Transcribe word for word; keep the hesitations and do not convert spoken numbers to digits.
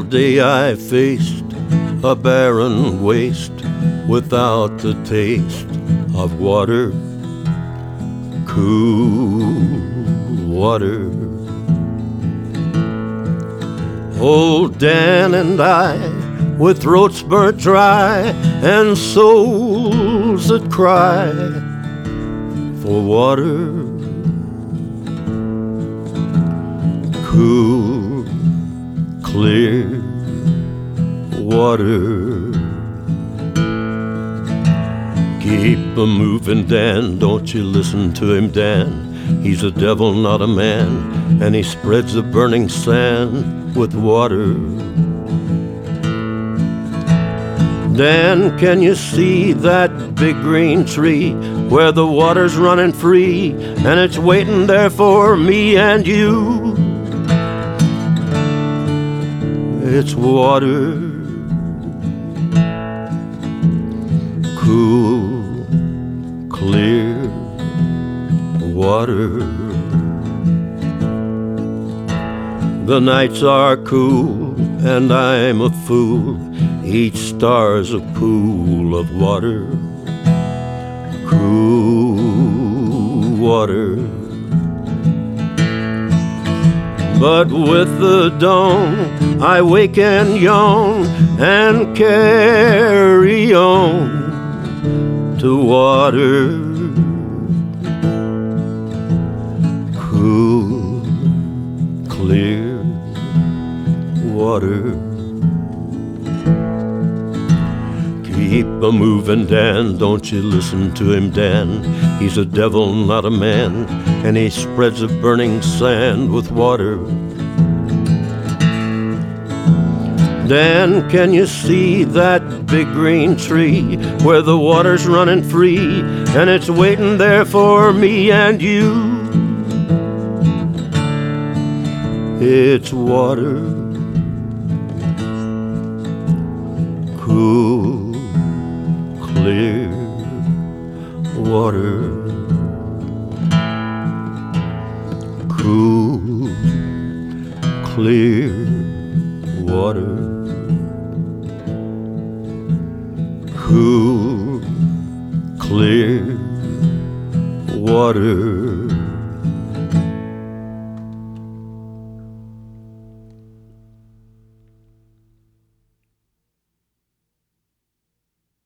All day I faced a barren waste without the taste of water, cool water. Old Dan and I, with throats burnt dry and souls that cry for water, cool, clear water. Keep a moving, Dan, don't you listen to him, Dan. He's a devil, not a man, and he spreads the burning sand with water. Dan, can you see that big green tree where the water's running free and it's waiting there for me and you? It's water, cool, clear water. The nights are cool and I'm a fool. Each star's a pool of water, cool water. But with the dawn I wake and yawn and carry on to water, cool, clear water. Keep a moving, Dan, don't you listen to him, Dan. He's a devil, not a man, and he spreads a burning sand with water. Dan, can you see that big green tree where the water's running free and it's waiting there for me and you? It's water, cool, clear water, cool, clear water, cool, clear water.